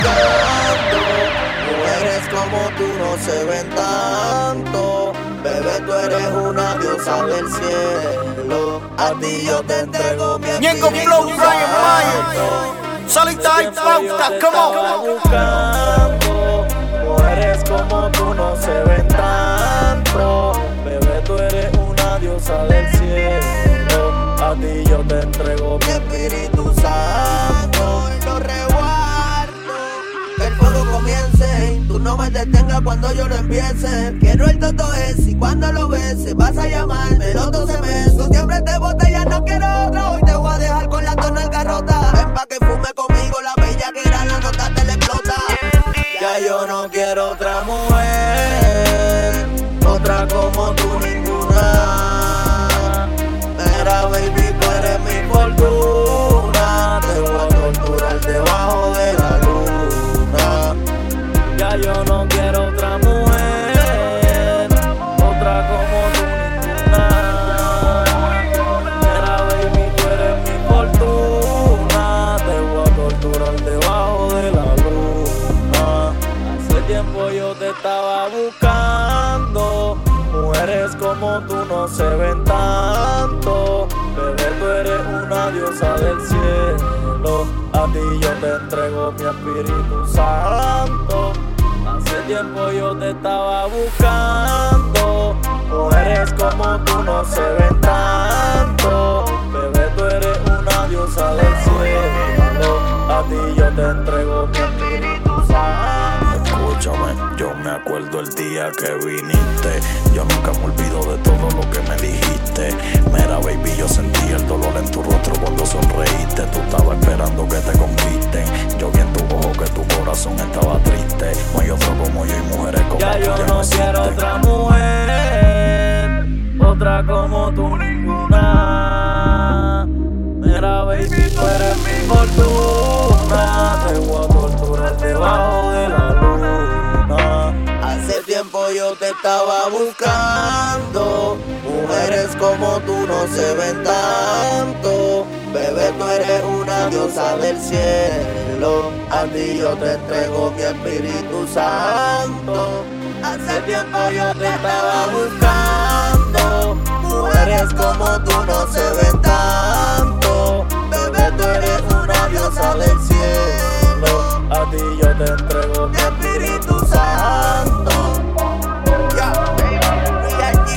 buscando. Mujeres como tú no se ven tanto. Bebé, tú eres una diosa del cielo. A ti yo te entrego mi Ñengo Flow, Brian Myers, Solita y Pauta, come on. Buscando. Mujeres como tú no se ven tanto. Bebé, tú eres una diosa del cielo. A ti yo te entrego mi Espíritu Santo y lo resguardo. Que el fuego comience y tú no me detengas cuando yo lo empiece. Quiero el toto ese y cuando lo beses vas a llamarme los 12 meses. Tú siempre te botas, ya no quiero otro. Hoy te voy a dejar con la tonalga rota. Ven pa' que fume conmigo, la bella que era la nota te le explota. Ya yo no quiero otra mujer, otra como tú ninguna. Mira baby, tú eres mi fortuna. Te voy a torturar debajo de la luna. Ya yo no quiero otra mujer, otra como tú ninguna. Mira baby, tú eres mi fortuna. Te voy a torturar debajo de la luna. Hace tiempo yo te estaba buscando. Mujeres como tú no se ven tanto. Bebé, tú eres una diosa del cielo. A ti yo te entrego mi Espíritu Santo. Hace tiempo yo te estaba buscando. Mujeres como tú no se ven tanto. Bebé, tú eres una diosa del cielo. A ti yo te entrego mi Espíritu Santo. Escúchame, yo me acuerdo el día que viniste. Yo nunca me olvido de todo lo que me dijiste. Mira baby, yo sentí el dolor en tu rostro cuando sonreíste. Tú estabas esperando que te conquisten. Yo vi en tu ojo que tu corazón estaba triste. No hay otro como yo y mujeres como ya tú yo ya no quiero existen. otra mujer, otra como tú ninguna. Mira baby, tú eres mi fortuna. Te voy a torturar debajo de la luna. Hace tiempo yo te estaba buscando. Mujeres como tú no se ven tanto. Bebé, tú eres una diosa del cielo. A ti yo te entrego mi Espíritu Santo. Hace tiempo yo te estaba buscando. Mujeres como tú no se ven tanto. Bebé, tú eres una diosa del cielo. A ti yo